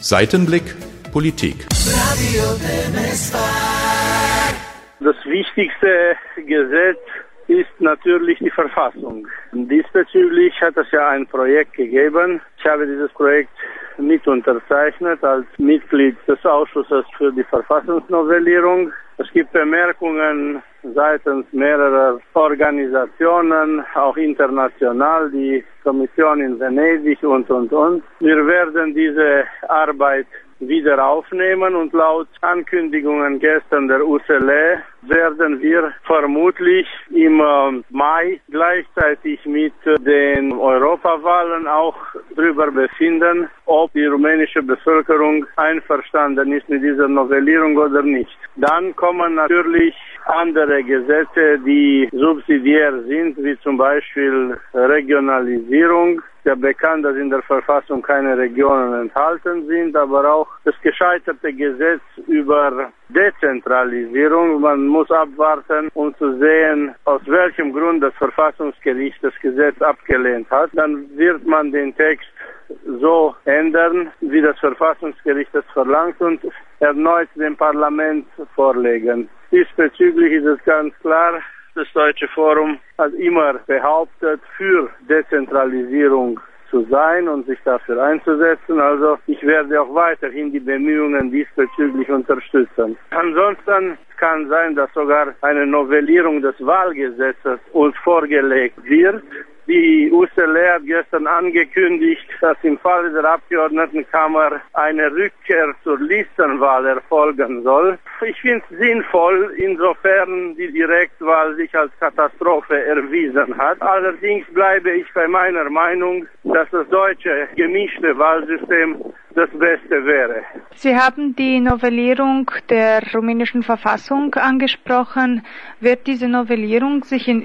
Seitenblick Politik. Das wichtigste Gesetz ist natürlich die Verfassung. Diesbezüglich hat es ja ein Projekt gegeben. Ich habe dieses Projekt mit unterzeichnet als Mitglied des Ausschusses für die Verfassungsnovellierung. Es gibt Bemerkungen seitens mehrerer Organisationen, auch international, die Kommission in Venedig und. Wir werden diese Arbeit wieder aufnehmen und laut Ankündigungen gestern der USLE werden wir vermutlich im Mai gleichzeitig mit den Europawahlen auch darüber befinden, ob die rumänische Bevölkerung einverstanden ist mit dieser Novellierung oder nicht. Dann kommen natürlich andere Gesetze, die subsidiär sind, wie zum Beispiel Regionalisierung. Ja, bekannt, dass in der Verfassung keine Regionen enthalten sind, aber auch das gescheiterte Gesetz über Dezentralisierung. Man muss abwarten, um zu sehen, aus welchem Grund das Verfassungsgericht das Gesetz abgelehnt hat. Dann wird man den Text so ändern, wie das Verfassungsgericht es verlangt und erneut dem Parlament vorlegen. Diesbezüglich ist es ganz klar, das Deutsche Forum hat immer behauptet, für Dezentralisierung zu sein und sich dafür einzusetzen. Also ich werde auch weiterhin die Bemühungen diesbezüglich unterstützen. Ansonsten kann sein, dass sogar eine Novellierung des Wahlgesetzes uns vorgelegt wird. Die USLE hat gestern angekündigt, dass im Falle der Abgeordnetenkammer eine Rückkehr zur Listenwahl erfolgen soll. Ich finde es sinnvoll, insofern die Direktwahl sich als Katastrophe erwiesen hat. Allerdings bleibe ich bei meiner Meinung, dass das deutsche gemischte Wahlsystem das Beste wäre. Sie haben die Novellierung der rumänischen Verfassung angesprochen. Wird diese Novellierung sich in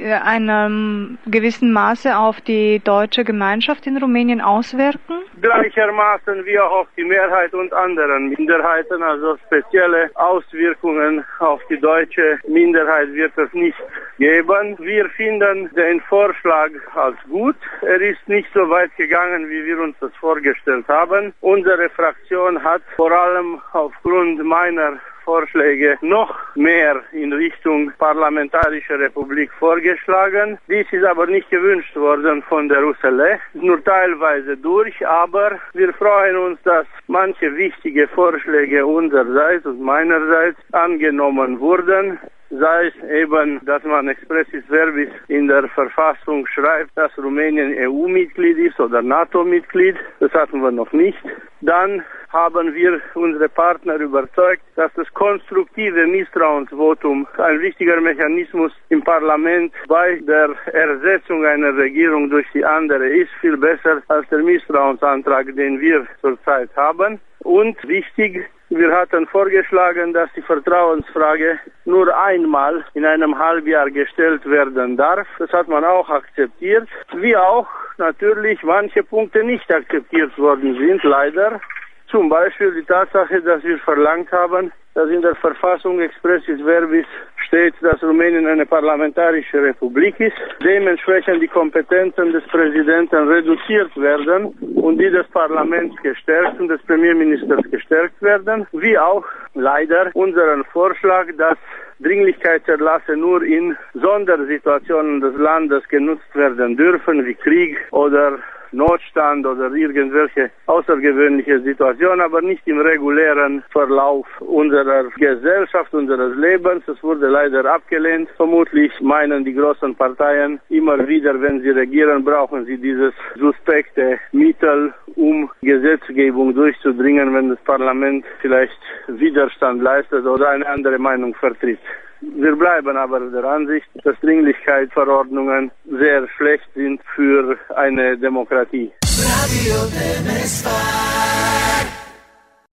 einem gewissen Maße auf die deutsche Gemeinschaft in Rumänien auswirken? Gleichermaßen wie auch auf die Mehrheit und anderen Minderheiten, also spezielle Auswirkungen auf die deutsche Minderheit wird es nicht geben. Wir finden den Vorschlag als gut. Er ist nicht so weit gegangen, wie wir uns das vorgestellt haben. Unsere Fraktion hat vor allem aufgrund meiner Vorschläge noch mehr in Richtung Parlamentarische Republik vorgeschlagen. Dies ist aber nicht gewünscht worden von der USLE, nur teilweise durch, aber wir freuen uns, dass manche wichtige Vorschläge unsererseits und meinerseits angenommen wurden. Sei es eben, dass man expressis verbis in der Verfassung schreibt, dass Rumänien EU-Mitglied ist oder NATO-Mitglied. Das hatten wir noch nicht. Dann haben wir unsere Partner überzeugt, dass das konstruktive Misstrauensvotum ein wichtiger Mechanismus im Parlament bei der Ersetzung einer Regierung durch die andere ist, viel besser als der Misstrauensantrag, den wir zurzeit haben. Und wichtig, wir hatten vorgeschlagen, dass die Vertrauensfrage nur einmal in einem Halbjahr gestellt werden darf. Das hat man auch akzeptiert. Wie auch natürlich manche Punkte nicht akzeptiert worden sind, leider. Zum Beispiel die Tatsache, dass wir verlangt haben, dass in der Verfassung expressis verbis steht, dass Rumänien eine parlamentarische Republik ist, dementsprechend die Kompetenzen des Präsidenten reduziert werden und die des Parlaments gestärkt und des Premierministers gestärkt werden, wie auch leider unseren Vorschlag, dass Dringlichkeitserlasse nur in Sondersituationen des Landes genutzt werden dürfen, wie Krieg oder Notstand oder irgendwelche außergewöhnliche Situation, aber nicht im regulären Verlauf unserer Gesellschaft, unseres Lebens. Es wurde leider abgelehnt. Vermutlich meinen die großen Parteien immer wieder, wenn sie regieren, brauchen sie dieses suspekte Mittel, um Gesetzgebung durchzudringen, wenn das Parlament vielleicht Widerstand leistet oder eine andere Meinung vertritt. Wir bleiben aber der Ansicht, dass Dringlichkeitsverordnungen sehr schlecht sind für eine Demokratie. Radio